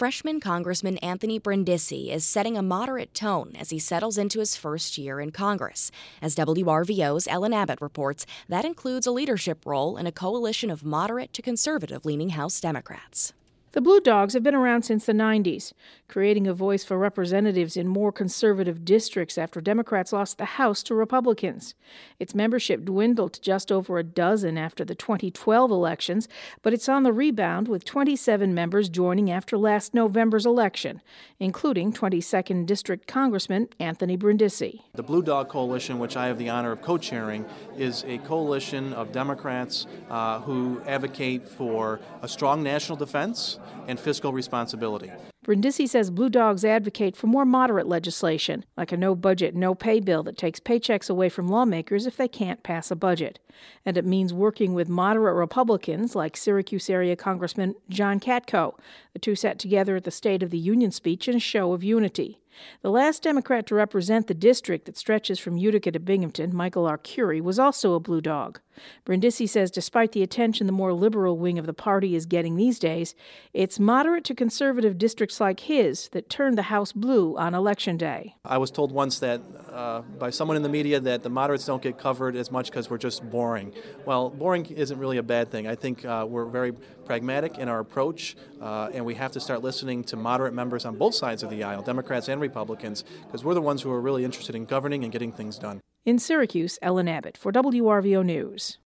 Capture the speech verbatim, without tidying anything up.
Freshman Congressman Anthony Brindisi is setting a moderate tone as he settles into his first year in Congress. As W R V O's Ellen Abbott reports, that includes a leadership role in a coalition of moderate to conservative-leaning House Democrats. The Blue Dogs have been around since the nineties, creating a voice for representatives in more conservative districts after Democrats lost the House to Republicans. Its membership dwindled to just over a dozen after the twenty twelve elections, but it's on the rebound with twenty-seven members joining after last November's election, including twenty-second District Congressman Anthony Brindisi. The Blue Dog Coalition, which I have the honor of co-chairing, is a coalition of Democrats uh, who advocate for a strong national defense and fiscal responsibility. Brindisi says Blue Dogs advocate for more moderate legislation, like a no-budget, no-pay bill that takes paychecks away from lawmakers if they can't pass a budget. And it means working with moderate Republicans like Syracuse area Congressman John Katko. The two sat together at the State of the Union speech in a show of unity. The last Democrat to represent the district that stretches from Utica to Binghamton, Michael Arcuri, was also a Blue Dog. Brindisi says despite the attention the more liberal wing of the party is getting these days, it's moderate to conservative districts like his that turned the House blue on Election Day. I was told once that uh, by someone in the media that the moderates don't get covered as much because we're just boring. Well, boring isn't really a bad thing. I think uh, we're very pragmatic in our approach, uh, and we have to start listening to moderate members on both sides of the aisle, Democrats and Republicans, because we're the ones who are really interested in governing and getting things done. In Syracuse, Ellen Abbott for W R V O News.